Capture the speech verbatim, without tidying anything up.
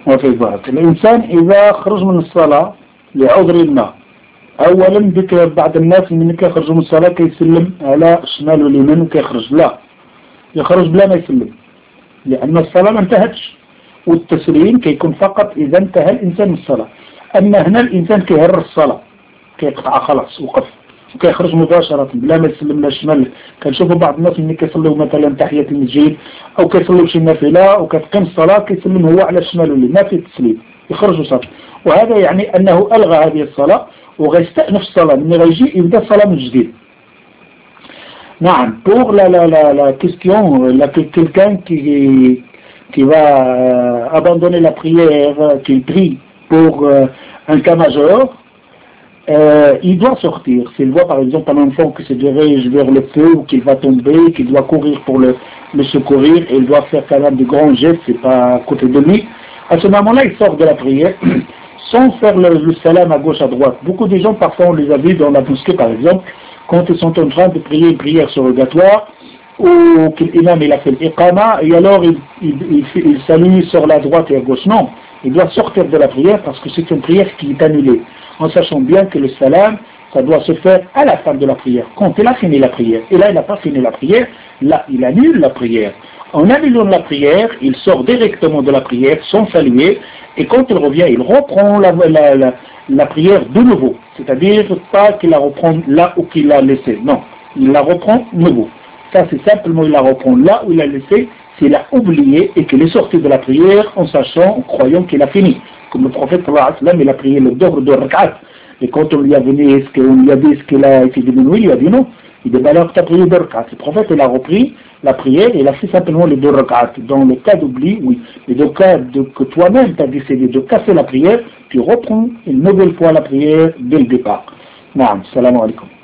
وفي بارك الإنسان إذا خرج من الصلاة لعذر ما، أولا بك بعض الناس من كيخرج من الصلاة كيسلم على الشمال واليمين وكيخرج، لا يخرج بلا ما يسلم، لأن الصلاة ما انتهتش، والتسليم كيكون فقط إذا انتهى الإنسان من الصلاة. أما هنا الإنسان كيهر الصلاة كيقطع خلاص وقف وكيخرج مباشرة بلا ما يسلم لا شمال. كنشوفوا بعض الناس ملي كيصلوا مثلا تحية المسجد أو كيصلوا شي نافلة وكتقيم الصلاة كيسلم هو على الشمال واليمين، ما في تسليم، يخرج وصل. وهذا يعني أنه ألغى هذه الصلاة وغيستأنف الصلاة، من غيجي يبدأ الصلاة من جديد. نعم. pour la, la, la, la question, la, quelqu'un qui, qui va euh, abandonner la prière, euh, qui prie pour euh, un cas majeur, euh, il doit sortir. S'il voit par exemple un enfant qui se dirige vers le feu ou qu'il va tomber, qu'il doit courir pour le, le secourir, et il doit faire quand même de grands gestes, c'est pas à côté de lui, à ce moment-là il sort de la prière sans faire le, le salam à gauche à droite. Beaucoup de gens parfois on les a vus dans la mosquée par exemple, quand ils sont en train de prier une prière surrogatoire, ou que l'imam il a fait l'iqama, et alors il, il, il, il salue sur la droite et à gauche. Non, il doit sortir de la prière parce que c'est une prière qui est annulée, en sachant bien que le salam, ça doit se faire à la fin de la prière, quand il a fini la prière. Et là, il n'a pas fini la prière, là, il annule la prière. En annulant la prière, il sort directement de la prière sans saluer, et quand il revient, il reprend la, la, la, la prière de nouveau. C'est-à-dire pas qu'il la reprend là où qu'il l'a laissé. Non, il la reprend de nouveau. Ça, c'est simplement il la reprend là où il l'a laissé, s'il a oublié et qu'il est sorti de la prière en sachant, en croyant qu'il a fini. Comme le prophète sallallahu alayhi wa sallam, il a prié le dobre de rak'at. Et quand on lui a venu, est-ce qu'on lui a dit est-ce qu'il a été diminué, il a dit non. Il dit ben alors tu as prié deux rak'at. Le prophète il a repris la prière et il a fait simplement les deux rak'at. Dans le cas d'oubli, oui. Mais dans le cas de, que toi-même tu as décidé de casser la prière, tu reprends une nouvelle fois la prière dès le départ. Naam, salam alaikum.